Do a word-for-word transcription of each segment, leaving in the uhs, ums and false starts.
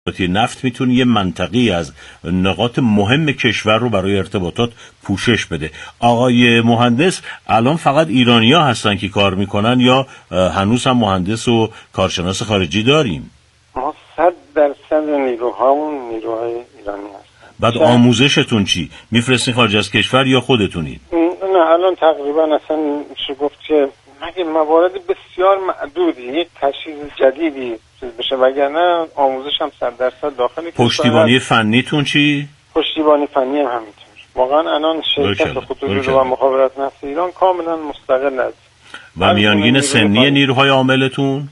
نفت میتونه یه منطقی از نقاط مهم کشور رو برای ارتباطات پوشش بده. آقای مهندس، الان فقط ایرانی‌ها هستن که کار میکنن یا هنوز هم مهندس و کارشناس خارجی داریم؟ ما صد درصد نیروهامون نیروهای ایرانی هستن. بعد شاید... آموزشتون چی؟ میفرستین خارج از کشور یا خودتونید؟ نه الان تقریبا اصلا میشه گفت که مگه موارد بسیار معدودی یک تشخیص جدیدی بشه، وگرنه آموزش هم صد درصد داخل کشور. پشتیبانی فنیتون چی؟ پشتیبانی فنی هم همینطور. واقعا الان شرکت خطوط لوله و مخابرات نفت ایران کاملا مستقل است. و میانگین سنی نیروهای عاملتون؟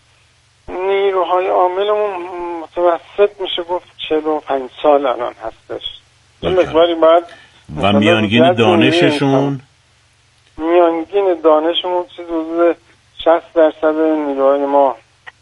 نیروهای عاملمون متوسط میشه گفت چهل و پنج سال الان هستش. این مقداری بعد و میانگین دانششون؟ میانگین دانشمون چیز حدود شصت درصد نیروهای ما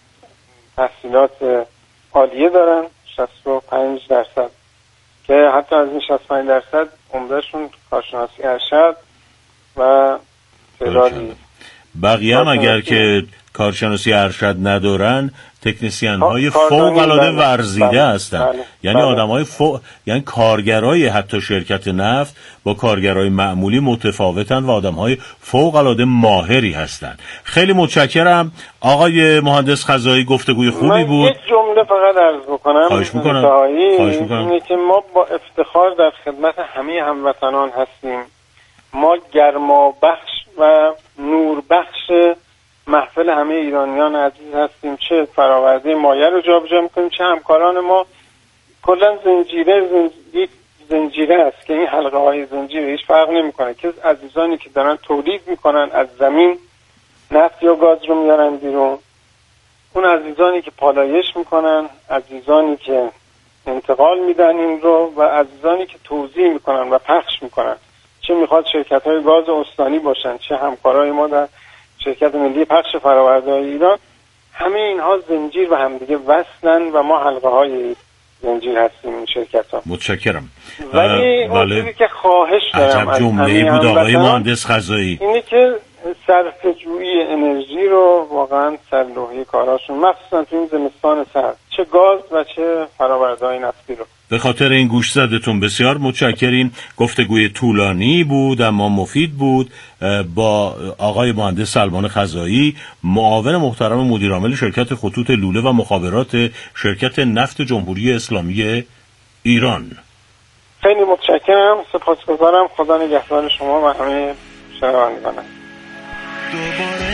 تحصیلات عالیه دارن، شصت و پنج درصد که حتی از این شصت و پنج درصد عمدهشون کارشناسی ارشد و تعدادی. بقیه هم اگر که کارشناسی ارشد ندارن تکنسین های فوق العاده ورزیده هستن. یعنی آدم های فوق، یعنی کارگرای حتی شرکت نفت با کارگرای معمولی متفاوتن و آدم های فوق العاده ماهری هستن. خیلی متشکرم آقای مهندس خزایی، گفتگوی خوبی بود. من یک جمله فقط عرض بکنم. خواهش میکنم. خواهش میکنم. اینه که ما با افتخار در خدمت همه هموطنان هستیم. ما گرما بخش و نور بخش محفل همه ایرانیان عزیز هستیم. چه فراورده مایه رو جابجا میکنیم، چه همکاران ما. کلا زنجیره زنجیره, زنجیره است که این حلقه های زنجیره هیچ فرق نمیکنه که عزیزانی که دارن تولید میکنن از زمین نفت یا گاز رو میارن بیرون، اون عزیزانی که پالایش میکنن، عزیزانی که انتقال میدن این رو و عزیزانی که توزیع میکنن و پخش میکنن، چه میخواد شرکت های گاز استانی باشن چه همکارای ما در شرکت ملی پخش فرآورده‌های ایران، همه اینها زنجیر و همدیگه وصلن و ما حلقه های زنجیر هستیم این شرکت ها. متشکرم. ولی اون چیزی که خواهش دارم از جمله بود آقای مهندس خزایی اینه که صرفه‌جویی انرژی رو واقعا سرلوحی کاراشون، مخصوصا تو این زمستان سرد، چه گاز و چه فرآورده‌های نفتی رو. به خاطر این گوش زدتون بسیار متشکریم. گفتگوی طولانی بود اما مفید بود با آقای مهندس سلمان خزایی، معاون محترم مدیر عامل شرکت خطوط لوله و مخابرات شرکت نفت جمهوری اسلامی ایران. خیلی متشکرم، سپاسگزارم. خدا نگهدار شما و همه شنوندگان. دوباره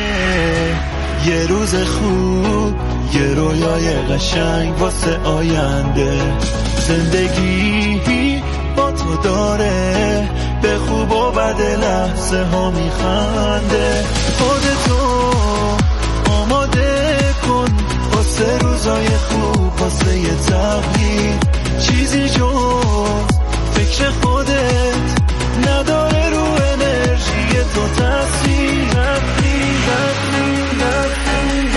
یه روز خوب، یه رویای قشنگ واسه آینده، زندگی با تو داره به خوب و بد لحظه ها میخنده. خودتو آماده کن واسه روزای خوب، واسه یه تغییر، چیزی جز فکر خودت نداره رو انرژی تو تاثیر. رفتی رفتی رفتی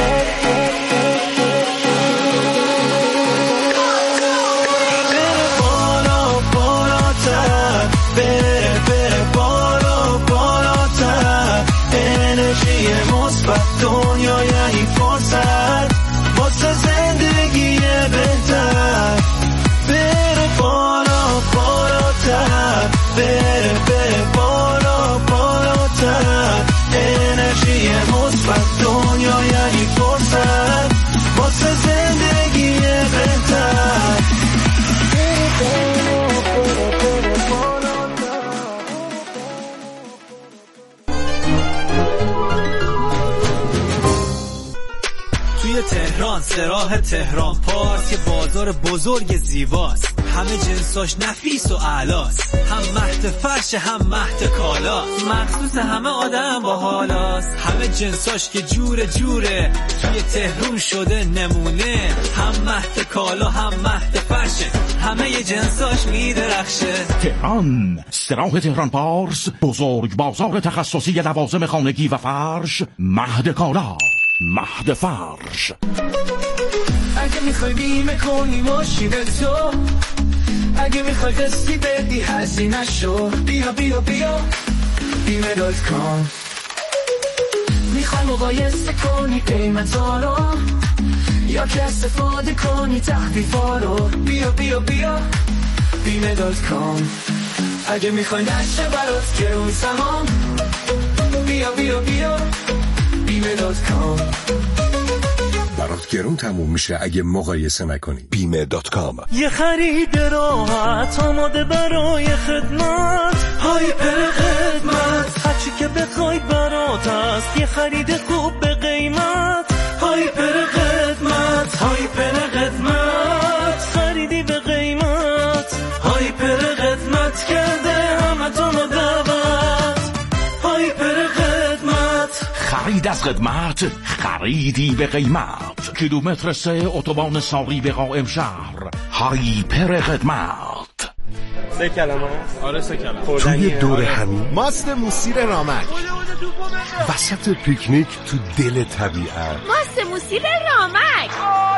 بره بالا بالاتر، بره بره بالا بالاتر، انرژی مثبت دنیا یعنی فرصت واسه زندگی بهتر. بره بالا بالاتر، بره بره بالا بالاتر، انرژی مثبت دنیا یعنی فرصت واسه زندگی بهتر. توی تهران سراح تهران پارس، یه بازار بزرگ زیباست، همه جنساش نفیس و اعلاست، هم مهد فرش هم مهد کالا، مخصوص همه آدم با حالاست، همه جنساش که جور جوره، توی تهران شده نمونه، هم مهد کالا هم مهد فرشه، همه ی جنساش میدرخشه. تهران، سراح تهران پارس، بزرگ بازار تخصصی لوازم خانگی و فرش، مهد کالا، مهد فرش. اگه میخوای بیمه کنی ماشین تو، اگه میخوای قسطی بدی هزینه شو، بیا بیا بیا بیمه دات کام. میخوای مقایسه کنی قیمت ها رو، یا که استفاده کنی تخفیفا رو. بیا بیا بیا بیمه دات کام. اگه میخوای نشه برات گرون سهام، بیا بیا بیا بیمه دات کام. برات گرون تموم میشه اگه مقایسه نکنی. بیمه دات کام. یه خرید راحت آماده برای خدمت، هایپر خدمت، هرچی که بخوای برات هست. یه خرید خوب به قیمت، هایپر خدمت، هایپر خدمت، خریدی به قیمت، هایپر خدمت کرده همه تونو دعوت، هایپر خدمت. خرید از خدمت، خریدی به قیمت. کیلومتر سه اتوبان ساری به قائم شهر، هایپر خدمت. سه کلمه. آره سه کلمه. توی دور همین ماست موسیر رامک، وسط پیکنیک تو دل طبیعت، ماست موسیر رامک،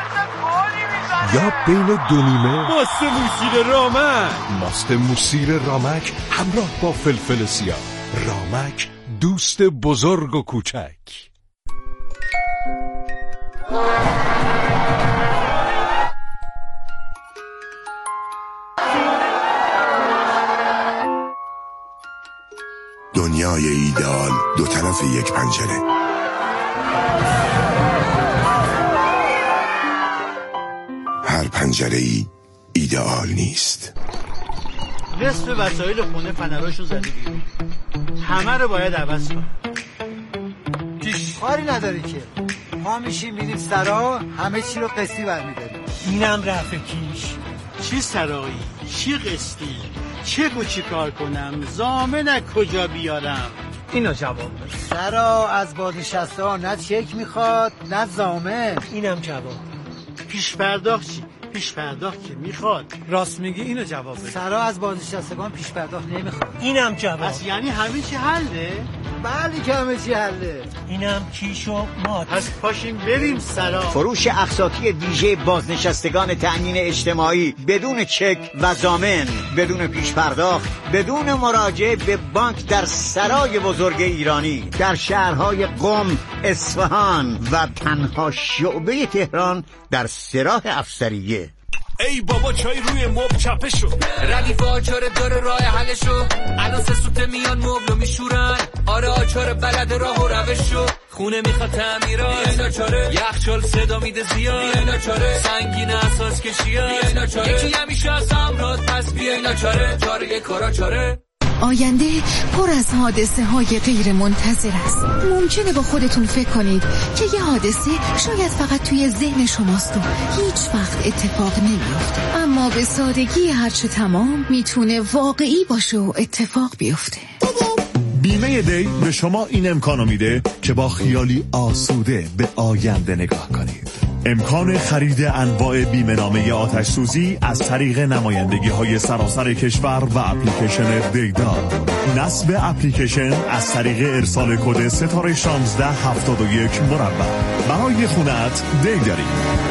یا بین دو نیمه. ماست موسیر رامک. ماست موسیر رامک همراه با فلفل سیاه. رامک، دوست بزرگ و کوچک. دنیای ایدئال دو طرف یک پنجره. هر پنجره ای ایدئال نیست. نصف وسایل خونه فنراشو زدی بیرون، همه رو باید عوض کن. کاری نداری که ما میشیم میریم سرا، همه چی رو قسطی برمیداریم. اینم رفع کیش. چی سرایی؟ چی قسطی؟ چه گو چی کار کنم؟ ضامن کجا بیارم؟ اینو جواب بده. سرا از بازنشسته ها نه چک میخواد نه ضامن. اینم جواب. پیش پرداخت چی؟ پیش پرداخت که میخواد. راست میگی، اینو جواب بده. سرا از بازنشستگان پیش پرداخت نمیخواد. اینم جواب. پس یعنی همه چی حله؟ بله که همه چی حله. اینم کیش و مات. پس پاشیم بریم سرا. فروش اقساطی ویژه بازنشستگان تأمین اجتماعی بدون چک و ضامن، بدون پیش پرداخت، بدون مراجعه به بانک در سرای بزرگ ایرانی در شهرهای قم، اصفهان و تنها شعبه تهران در سراح افسریه. ای بابا چای روی مبل چپه شو، ردیف آچار داره راه حلشو، الان سه سوته میان مبلو میشورن، آره آچار بلد راه و روشو، خونه میخواد تعمیرات بیاینا چاره، یخچال صدا میده زیاد بیاینا چاره، سنگین اساس کشیات بیاینا چاره، یکی همیشه از امراض پس بیاینا چاره، چاره کارا چاره. آینده پر از حادثه های غیر منتظر است. ممکنه با خودتون فکر کنید که یه حادثه شاید فقط توی ذهن شماست و هیچ وقت اتفاق نمیفته، اما به سادگی هرچه تمام میتونه واقعی باشه و اتفاق بیفته. بیمه دی به شما این امکانو میده که با خیالی آسوده به آینده نگاه کنید. امکان خرید انواع بیمه نامه آتش سوزی از طریق نمایندگی های سراسر کشور و اپلیکیشن دیدار. نصب اپلیکیشن از طریق ارسال کد ستاره شانزده هفتاد و یک مربع. برای خونت دی داریم.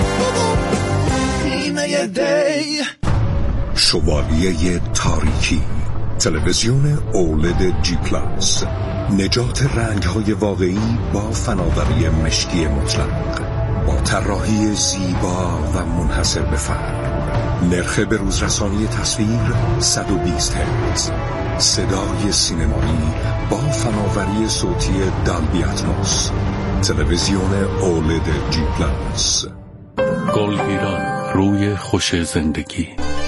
بیمه دی. شوالیه تاریکی، تلویزیون اولد جی پلاس، نجات رنگ‌های واقعی با فناوری مشکی مطلق، با طراحی زیبا و منحصر به فرد. نرخ به روز رسانی تصویر صد و بیست هرتز، صدای سینمایی با فناوری صوتی دالبی اتموس. تلویزیون اولد جی پلاس. گل ایران، روی خوش زندگی.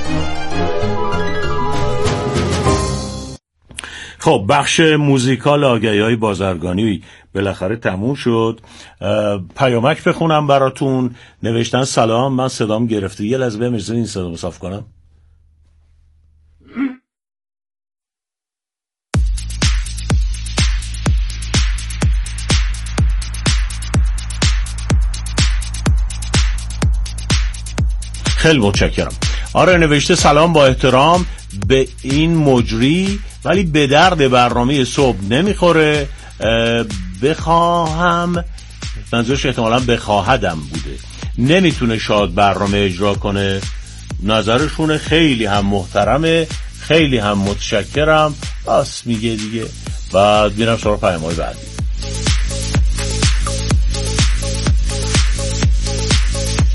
خب بخش موزیکال آگهی‌های بازرگانی بالاخره تموم شد. پیامک بخونم براتون. نوشتن سلام، من صدام گرفته، یه لحظه بمیرسید این صدامو صاف کنم. خیلی متشکرم. آره نوشته سلام، با احترام به این مجری ولی به درد برنامه صبح نمیخوره. بخواهم، منظورش احتمالاً بخواهدم بوده، نمیتونه شاد برنامه اجرا کنه. نظرشونه خیلی هم محترمه، خیلی هم متشکرم. بس میگه دیگه. بعد میرم سراغ پیام‌های بعدی.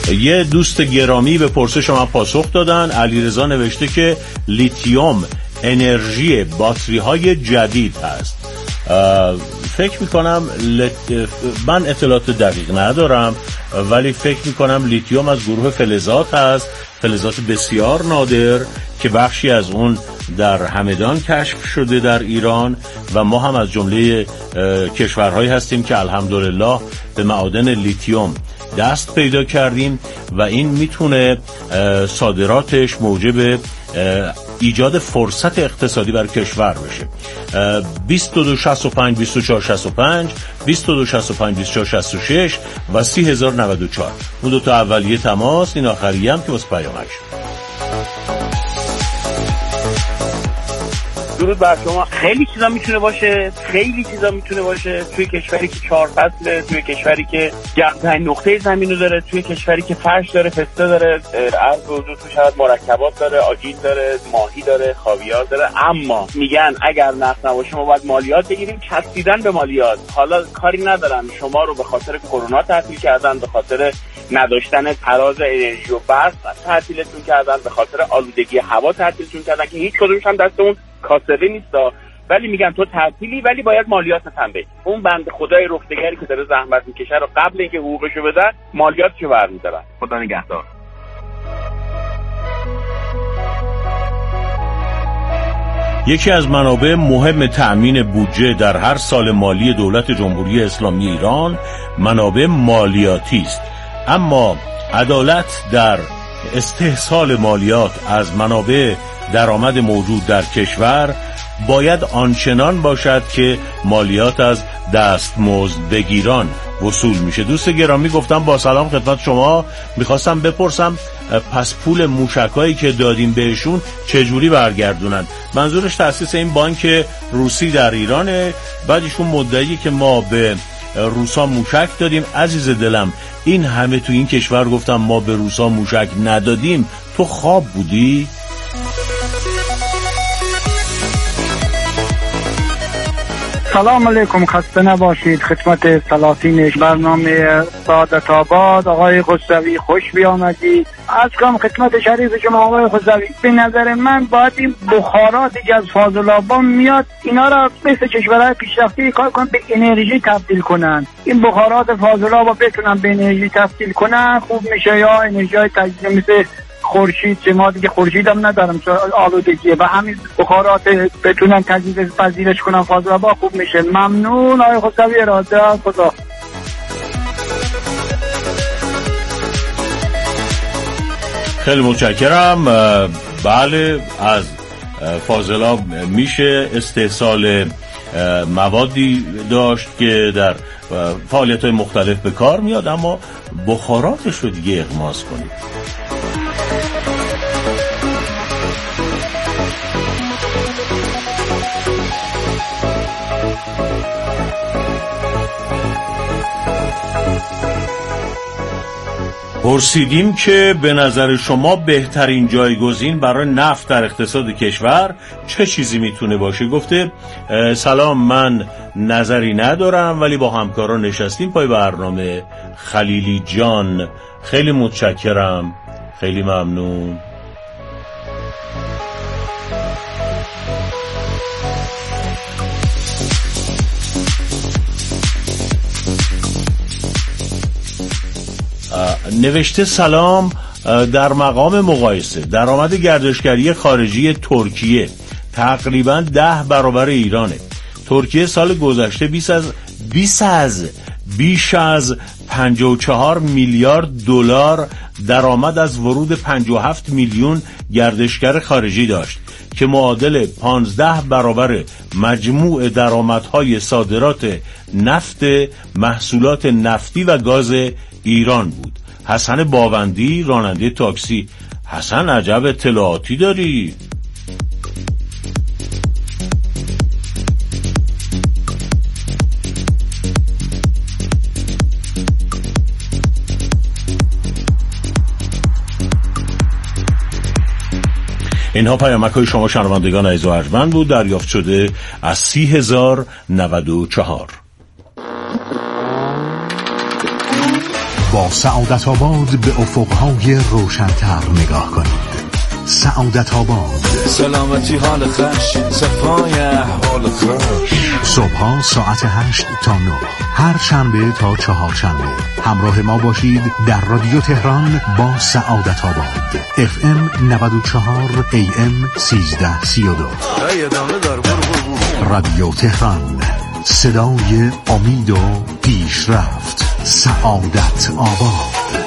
یه دوست گرامی به پرسش من پاسخ دادن. علیرضا نوشته که لیتیوم انرژی باتری های جدید هست. فکر میکنم لت... من اطلاعات دقیق ندارم ولی فکر میکنم لیتیوم از گروه فلزات هست، فلزات بسیار نادر که بخشی از اون در همدان کشف شده در ایران و ما هم از جمله کشورهایی هستیم که الحمدلله به معادن لیتیوم دست پیدا کردیم و این میتونه صادراتش موجب ایجاد فرصت اقتصادی برای کشور بشه. بیست و دو شصت و پنج بیست و چهار شصت و پنج بیست و دو شصت و پنج بیست و چهار شصت و شش و سی هزار و نود و چهار اون دو تا اولیه تماس، این آخریه هم که واسه پیامک شد. درود بر شما. خیلی چیزا میتونه باشه، خیلی چیزا میتونه باشه توی کشوری که چهار فصله، توی کشوری که گرمترین نقطه زمینو داره، توی کشوری که فرش داره، پسته داره، عرض وجود توش هست، مرکبات داره، آجیل داره، ماهی داره، خاویار داره. اما میگن اگر نفت نباشه ما باید مالیات بگیریم. چسبیدن به مالیات، حالا کاری ندارن شما رو به خاطر کرونا تعطیل کردن، به خاطر نداشتن تراز انرژی و برق تعطیلتون کردن، به خاطر آلودگی هوا تعطیلتون کردن که هیچ کدومش هم دست اون کاسبه نیستا، ولی میگن تو تعطیلی ولی باید مالیاتت هم بدی. اون بنده خدای رفتگری که داره زحمت میکشه رو قبل اینکه حقوقشو بدن مالیاتشو برمی‌دارن. خدا نگهدار. یکی از منابع مهم تأمین بودجه در هر سال مالی دولت جمهوری اسلامی ایران منابع مالیاتی است. اما عدالت در استحصال مالیات از منابع درآمد موجود در کشور باید آنچنان باشد که مالیات از دستمزد بگیران وصول میشه. دوست گرامی گفتم با سلام خدمت شما، میخواستم بپرسم پس پول موشکایی که دادیم بهشون چجوری برگردونن؟ منظورش تأسیس این بانک روسی در ایرانه. بعد ایشون مدعی که ما به روسا موشک دادیم. عزیز دلم این همه تو این کشور گفتم ما به روسا موشک ندادیم، تو خواب بودی؟ سلام علیکم، خسته نباشید. خدمت سلاطین برنامه سعادت آباد آقای خسروی خوش بیامدید. از کام خدمت شریف شما آقای خسروی، به نظر من باید این بخاراتی که از فاضل آباد میاد اینا را مثل کشورهای پیشرفته کار کنن، به انرژی تبدیل کنن. این بخارات فاضل آباد بتونن به انرژی تبدیل کنن خوب میشه، یا انرژی های تجدیدی مثل خورشید که ما دیگه خورشید هم ندارم آلودگیه و همین بخارات بتونن تجدید پذیرش کنن فاضل آباد خوب میشه. ممنون آقای خسروی، اراده خدا. خیلی متشکرم. بله، از فاضلاب میشه استحصال موادی داشت که در فعالیت‌های مختلف به کار میاد، اما بخاراتش رو دیگه اغماس کنید. پرسیدیم که به نظر شما بهترین جایگزین برای نفت در اقتصاد کشور چه چیزی میتونه باشه؟ گفته سلام، من نظری ندارم ولی با همکاران نشستیم پای برنامه. خلیلی جان، خیلی متشکرم، خیلی ممنون. نوشته سلام، در مقام مقایسه درآمد گردشگری خارجی ترکیه تقریبا ده برابر ایرانه. ترکیه سال گذشته بیش از بیش از بیش از پنجاه و چهار میلیارد دلار درآمد از ورود پنجاه و هفت میلیون گردشگر خارجی داشت که معادل پانزده برابر مجموع درآمدهای صادرات نفت، محصولات نفتی و گاز ایران بود. حسن باوندی، راننده تاکسی. حسن عجب اطلاعاتی داری. اینها پیامک‌های شما شنوندگان عزیز و ارجمند بود، دریافت شده از سی هزار نود و چهار. با سعادت آباد به افقهای روشن‌تر نگاه کنید. سعادت آباد، سلامتی حال خوش، صفای حال خوش. صبحها ساعت هشت تا نه، هر شنبه تا چهار شنبه همراه ما باشید در رادیو تهران با سعادت آباد. اف ام نود و چهار، ای ام سیزده سی و دو. رادیو تهران، صدای امید و پیشرفت. سعادت آباد.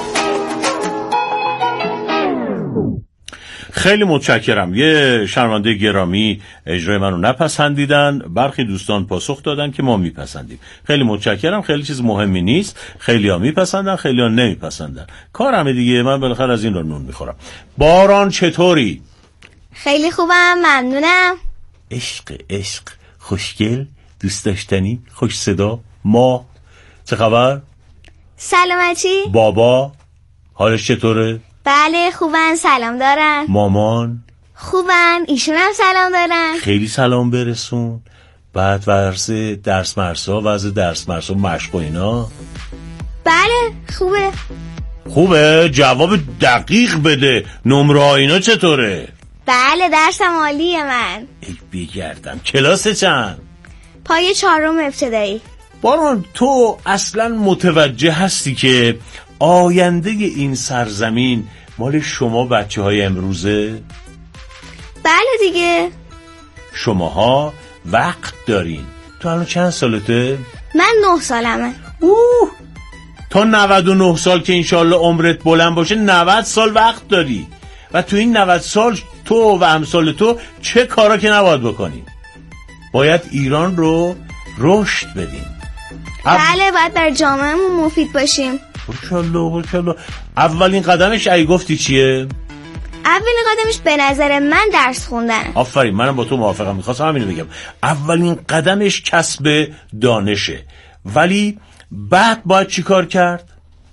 خیلی متشکرم. یه شنونده گرامی اجرای منو نپسندیدن، برخی دوستان پاسخ دادن که ما میپسندیم. خیلی متشکرم. خیلی چیز مهمی نیست. خیلی ها میپسندن، خیلی ها نمیپسندن. کارمه دیگه، من بالاخره از این رو نون میخورم. باران چطوری؟ خیلی خوبم، ممنونم. عشق عشق، خوشگل، دوست داشتنی، خوش صدا. ما چه خبر؟ سلامتی؟ بابا حالش چطوره؟ بله خوبن، سلام دارن. مامان خوبن، ایشون هم سلام دارن. خیلی سلام برسون. بعد ورز درس مرسا، وضع درس مرسا، مشق و اینا؟ بله خوبه. خوبه؟ جواب دقیق بده. نمره اینا چطوره؟ بله درسم عالیه. من ای بگردم. کلاس چند؟ پای چهارم ابتدایی. باران تو اصلا متوجه هستی که آینده این سرزمین مال شما بچه های امروزه؟ بله دیگه. شماها وقت دارین. تو الان چند سالته؟ من نه سالمه. اوه تا نود و نه سال که انشالله عمرت بلند باشه نود سال وقت داری. و تو این نود سال تو و امثال تو چه کارا که نباید بکنی؟ باید ایران رو رشد بدیم. بله باید در جامعهمون مفید باشیم. برکالله برکالله. اولین قدمش ای گفتی چیه؟ اولین قدمش به نظر من درس خوندن. آفرین، منم با تو موافقم. میخواستم همینو بگم. اولین قدمش کسب دانشه. ولی بعد باید چی کار کرد؟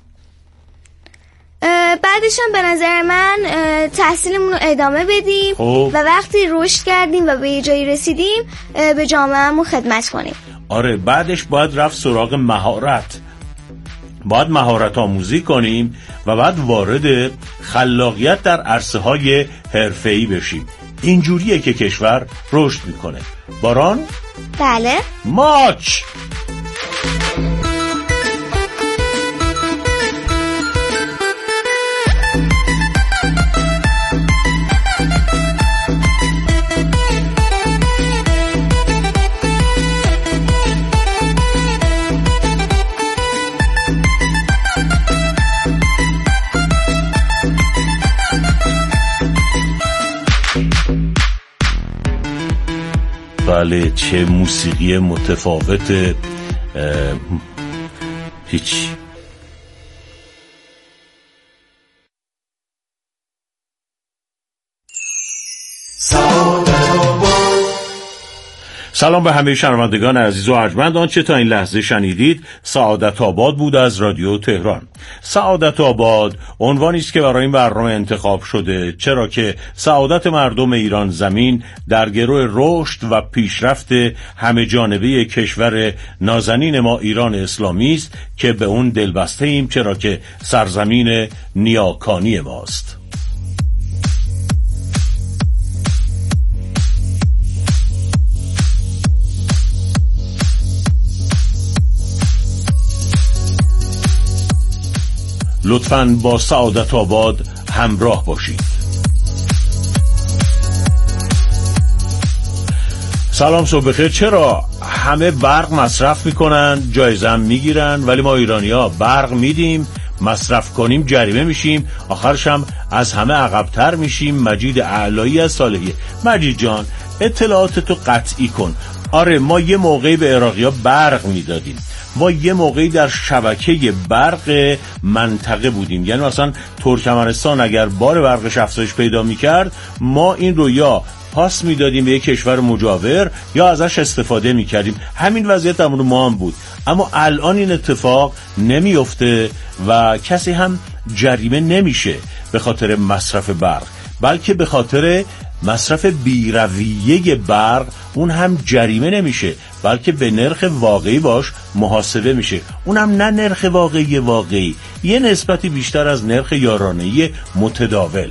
بعدش هم به نظر من تحصیلمون رو ادامه بدیم. خوب. و وقتی رشد کردیم و به یه جایی رسیدیم به جامعهمون خدمت کنیم. آره بعدش باید رفت سراغ مهارت. باید مهارت آموزی کنیم و بعد وارد خلاقیت در عرصه های حرفه‌ای بشیم. اینجوریه که کشور رشد میکنه. باران؟ بله. ماچ. بله چه موسیقی متفاوت. هیچ سلام به همه شنوندگان عزیز و ارجمند. آنچه تا این لحظه شنیدید سعادت آباد بود از رادیو تهران. سعادت آباد عنوانی است که برای این برنامه انتخاب شده، چرا که سعادت مردم ایران زمین در گرو رشد و پیشرفت همه جانبه کشور نازنین ما ایران اسلامی است که به اون دلبسته ایم، چرا که سرزمین نیاکانی ماست. لطفاً با سعادت آباد همراه باشید. سلام صبح بخیر. چرا همه برق مصرف میکنن جایزه هم میگیرن ولی ما ایرانی‌ها برق میدیم مصرف کنیم جریمه میشیم، آخرش هم از همه عقب‌تر میشیم؟ مجید اعلایی از صالحیه. مجید جان اطلاعات تو قطعی کن. آره ما یه موقعی به عراقی‌ها برق میدادیم، ما یه موقعی در شبکه برق منطقه بودیم، یعنی مثلا ترکمنستان اگر بار برقش افزایش پیدا میکرد ما این رو یا پاس میدادیم به یک کشور مجاور یا ازش استفاده میکردیم. همین وضعیت همون ما هم بود. اما الان این اتفاق نمیفته و کسی هم جریمه نمیشه به خاطر مصرف برق، بلکه به خاطر مصرف بی‌رویه برق اون هم جریمه نمیشه، بلکه به نرخ واقعی باش محاسبه میشه، اونم نه نرخ واقعی واقعی، یه نسبتی بیشتر از نرخ یارانه‌ای متداول.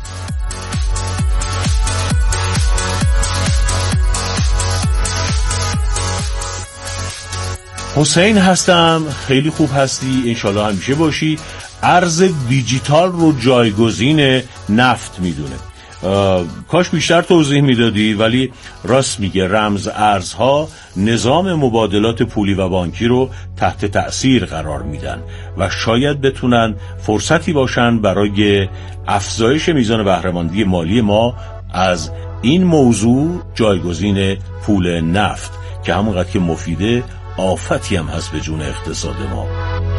حسین هستم، خیلی خوب هستی، انشالله همیشه باشی. ارز دیجیتال رو جایگزین نفت میدونه. کاش بیشتر توضیح میدادی، ولی راست میگه، رمز ارزها نظام مبادلات پولی و بانکی رو تحت تأثیر قرار میدن و شاید بتونن فرصتی باشن برای افزایش میزان بهره‌مندی مالی ما از این موضوع، جایگزین پول نفت که همونقدر که مفیده آفتی هم هست به جون اقتصاد ما.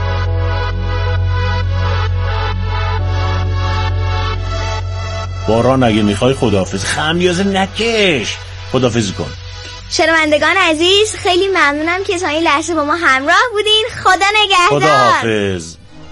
باران اگه میخوای خداحافظ، خمیازه نکش، خداحافظی کن. شنوندگان عزیز، خیلی ممنونم که تا این لحظه با ما همراه بودین. خدا نگهدار. خداحافظ.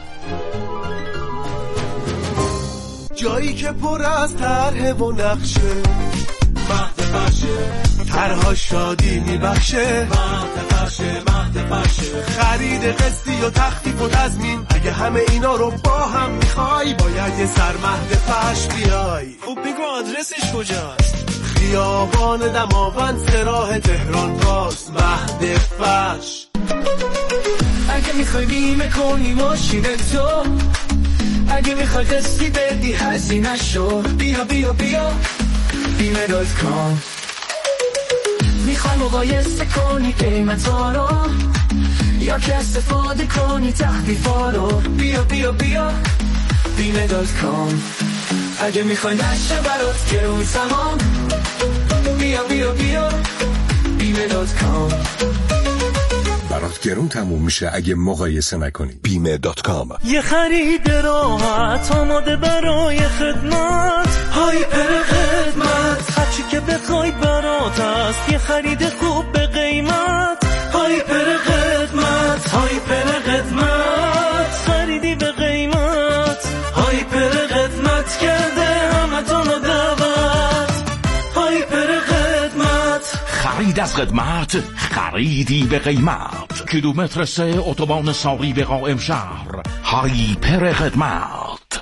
جایی که پر از طرح و نقشه، مهد فرشه، طرها شادی میبخشه، مهد فرشه، مهد فرشه، خرید قسطی و تخفیف و تضمین، اگه همه اینا رو با هم میخوای باید یه سر مهد فرش بیای. خب بگو آدرسش کجاست؟ خیابان دماوند سراح تهران باز، مهد فرش. اگه میخوای بیمه کنی ماشین تو، اگه میخوای قسطی بدی هزینه شو، بیا بیا بیا بیمه دات کام. میخوای مقایسه کنی قیمتا رو، یا که استفاده کنی تخفیفا رو، بیا بیا بیا بیمه دات کام. اگه میخوای نشه برات گرون تمام، بیا بیا بیا بیمه دات کام. برات گرون تموم میشه اگه مقایسه نکنی. بیمه دات کام. یه خرید راحت آماده برای خدمت، هایپر خدمت، هرچی که بخوای برات هست، یه خرید خوب به قیمت، هایپر خدمت، هایپر خدمت، خریدی به قیمت، هایپر خدمت کرده همتون دعوت، هایپر خدمت. خرید از خدمت، خریدی به قیمت. کیلومتر سه اتوبان ساری به قائم شهر، هایپر خدمت.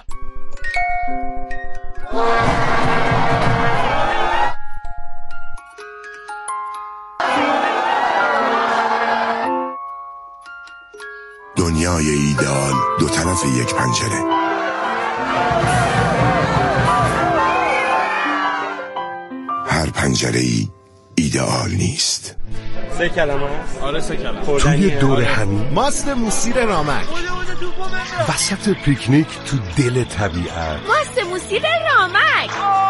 دنیای ایدئال دو طرف یک پنجره. هر پنجره ای ایدئال نیست. سه کلمه است؟ آره سه کلمه. توی دور همین ماست موسیر رامک، وسط پیکنیک تو دل طبیعت، ماست موسیر رامک،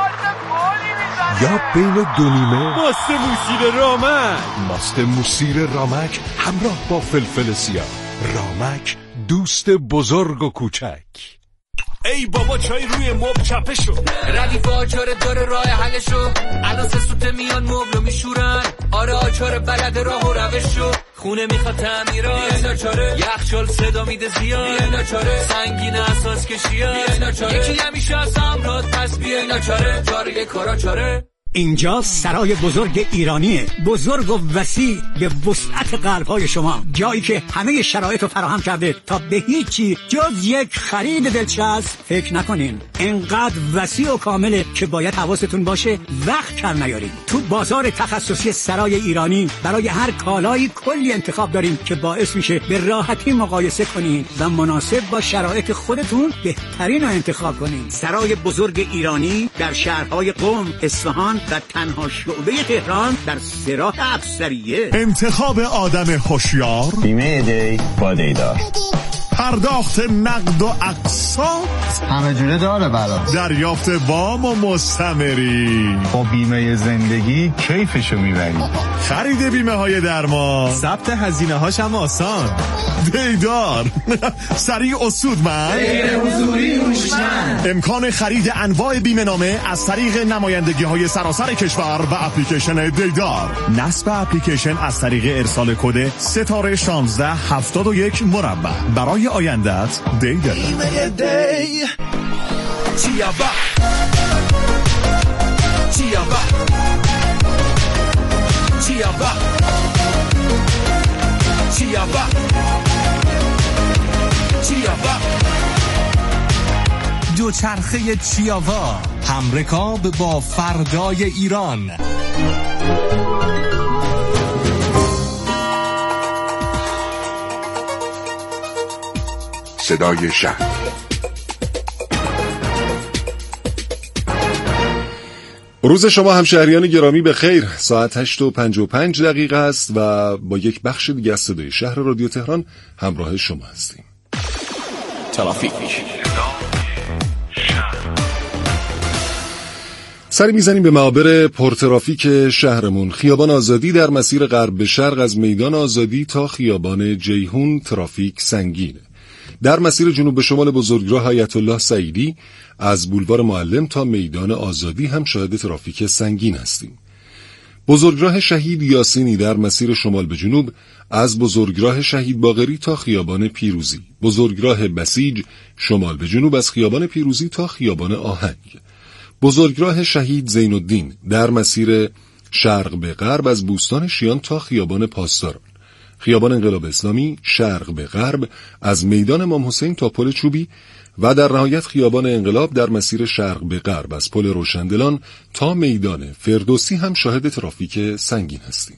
یا بین دو نیمه ماست موسیر رامک. ماست موسیر رامک همراه با فلفل سیاه. رامک، دوست بزرگ و کوچک. ای بابا چای روی مبل چپه شو، ردیف آچار داره راه حلشو، الان سه سوته میان مبلو میشورن، آره آچار بلد راه و روشو، خونه میخواد تعمیرات، بیای ناچاره، یخچال صدا میده زیاد، بیای ناچاره، سنگین اساس کشیات، بیای ناچاره، یکی همیشه از امراد پس بیای ناچاره، جاره کارا چاره. اینجا سرای بزرگ ایرانیه، بزرگ و وسیع به وسعت قلب‌های شما، جایی که همه شرایط رو فراهم کرده تا به هیچی جز یک خرید دلچسب فکر نکنین. انقدر وسیع و کامله که باید حواستون باشه وقت کم نیارین. تو بازار تخصصی سرای ایرانی برای هر کالایی کلی انتخاب داریم که باعث میشه به راحتی مقایسه کنین و مناسب با شرایط خودتون بهترین رو انتخاب کنین. سرای بزرگ ایرانی در شهرهای قم، اصفهان و تنها شعبه تهران در سراح افسریه. انتخاب آدم هوشیار، بیمه دی با دیدار، پرداخت نقد و اقساط همه جوره داره برات، دریافت وام و مستمری. با بیمه زندگی کیفشو میبری. خرید بیمه های درمان، ثبت هزینه هاش هم آسان. دیدار سریع و سودمند، غیر حضوری هوشمند. امکان خرید انواع بیمه نامه از طریق نمایندگی های سراسر کشور و اپلیکیشن دیدار. نصب اپلیکیشن از طریق ارسال کد ستاره شانزده هفتاد و یک مربع. برای آیندت دیدار. بیمه دی تیابا چیابا چیابا چیابا چیابا دوچرخه چیاوا، همرکاب با فردای ایران. صدای شهر. روز شما همشهریان گرامی به خیر. ساعت هشت و پنج و پنج دقیقه است و با یک بخش دیگه از صدای شهر رادیو تهران همراه شما هستیم. ترافیک. سری میزنیم به معابر پرترافیک شهرمون. خیابان آزادی در مسیر غرب به شرق از میدان آزادی تا خیابان جیهون ترافیک سنگینه. در مسیر جنوب به شمال بزرگراه آیت الله سعیدی از بولوار معلم تا میدان آزادی هم شاهد ترافیک سنگین هستیم. بزرگراه شهید یاسینی در مسیر شمال به جنوب از بزرگراه شهید باقری تا خیابان پیروزی. بزرگراه بسیج شمال به جنوب از خیابان پیروزی تا خیابان آهنگ. بزرگراه شهید زین الدین در مسیر شرق به غرب از بوستان شیان تا خیابان پاسداران. خیابان انقلاب اسلامی شرق به غرب از میدان امام حسین تا پل چوبی و در نهایت خیابان انقلاب در مسیر شرق به غرب از پل روشندلان تا میدان فردوسی هم شاهد ترافیک سنگین هستیم.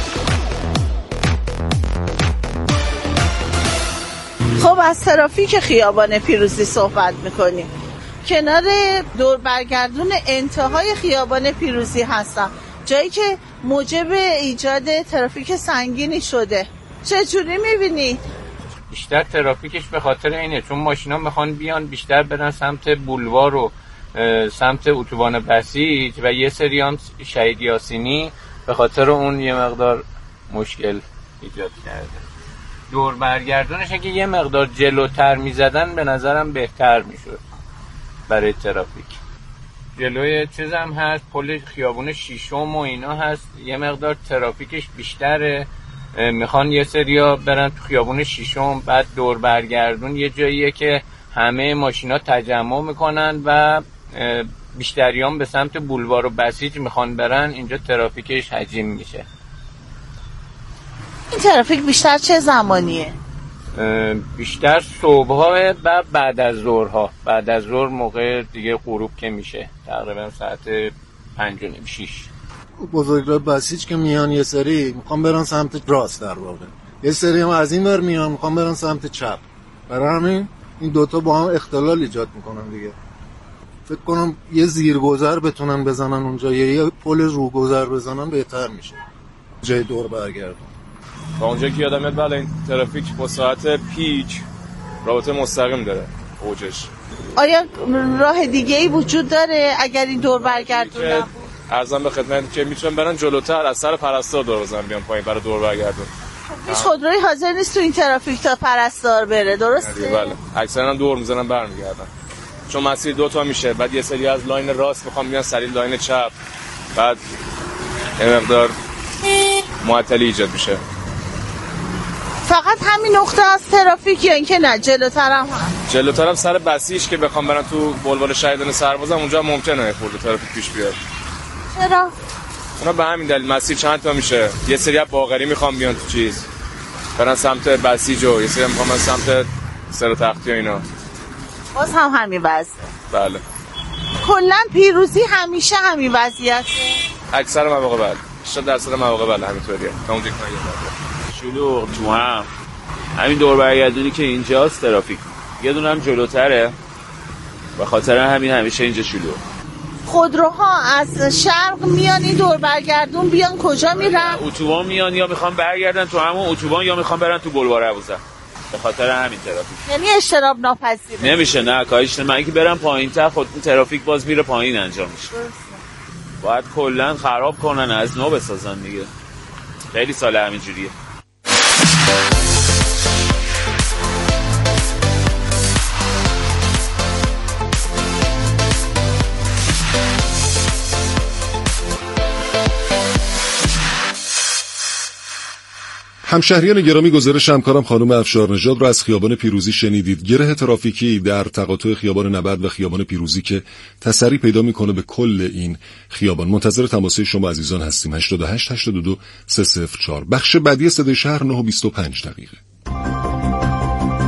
خب از ترافیک خیابان پیروزی صحبت میکنیم. کنار دور برگردون انتهای خیابان پیروزی هستم، جایی که موجب ایجاد ترافیک سنگینی شده. چجوری میبینی؟ بیشتر ترافیکش به خاطر اینه چون ماشینا میخوان بیان بیشتر برن سمت بولوار و سمت اتوبان بسیج و یه سری هم شهید یاسینی، به خاطر اون یه مقدار مشکل ایجاد کرده. دور برگردونش که یه مقدار جلوتر میزدن به نظرم بهتر میشد برای ترافیک. جلوی چیز هم هست، پل خیابون شیشم و اینا هست، یه مقدار ترافیکش بیشتره. میخوان یه سریا برن تو خیابون شیشم، بعد دور برگردون یه جاییه که همه ماشینا تجمع میکنن و بیشتریام به سمت بولوار و بسیج میخوان برن، اینجا ترافیکش حجیم میشه. این ترافیک بیشتر چه زمانیه؟ بیشتر صبح‌ها و بعد از ظهرها. بعد از ظهر موقع دیگه غروب که میشه، تقریبا ساعت پنج و نیم شیش. بزرگراه بسیج که میان یه سری میخوام برن سمت راست، در واقع یه سری هم از این ور میان میخوام برن سمت چپ. برای همین این دوتا با هم اختلال ایجاد میکنن دیگه. فکر کنم یه زیرگذر بتونن بزنن اونجا یا یه پل روگذر بزنن بهتر میشه جای دور برگردون. تا اونجا که یادم میاد بله این ترافیک با ساعت پیک رابطه مستقیم داره اوجش. آیا راه دیگه ای وجود داره اگر این دور برگردون نبود؟ عرضم به خدمت که میتونن برن جلوتر از سر پرستار دور بزنن بیان پایین برای دور برگردون. هیچ خودرویی حاضر نیست تو این ترافیک تا پرستار بره، درسته؟ بله اکثرا دور میزنن برمیگردن چون مسیر دو تا میشه. بعد یه سری از لاین راست میخوام بیان سری لاین چپ، بعد یه مقدار معطلی ایجاد میشه. فقط همین نقطه از ترافیک یا اینکه نه جلوتر هم هست؟ جلوتر هم سر بسیج که بخوام برن تو بلوار شهیدان سربازم اونجا ممکنه خورده ترافیک پیش بیاد. چرا؟ اونا به همین دلیل مسیر چند تا میشه. یه سری از باقری میخوام بیان تو چیز برن سمت بسیج و یه سری هم میخوام سمت سر تختی و اینا. باز هم همین وضعه؟ بله. کلا پیروزی همیشه همین وضعیته؟ اکثر مواقع بله. شاید درصد مواقع بله همینطوریه. تا اونجا که شلوغ تو هم همین دور برگردونی که اینجاست ترافیک یه دونه هم جلوتره، به خاطر همین همیشه اینجا شلوغ. خودروها از شرق میان این دور برگردون بیان کجا میرن؟ اتوبان میان یا میخوان برگردن تو همون اتوبان یا میخوان برن تو بلوار ابوذر، به خاطر همین ترافیک. یعنی اجتناب ناپذیره. نمیشه نه کاریش من که برم پایین‌تر خود ترافیک باز میره پایین انجام میشه. باید کلا خراب کنن از نو بسازن دیگه. خیلی سال همینجوریه. همشهریان گرامی، گزارش همکارم خانم افشار نژاد رو از خیابان پیروزی شنیدید. گره ترافیکی در تقاطع خیابان نبرد و خیابان پیروزی که تسری پیدا میکنه به کل این خیابان. منتظر تماس شما عزیزان هستیم. هشتاد و هشت هشتاد و دو سه صفر چهار. بخش بعدی صدای شهر نه و بیست و پنج دقیقه.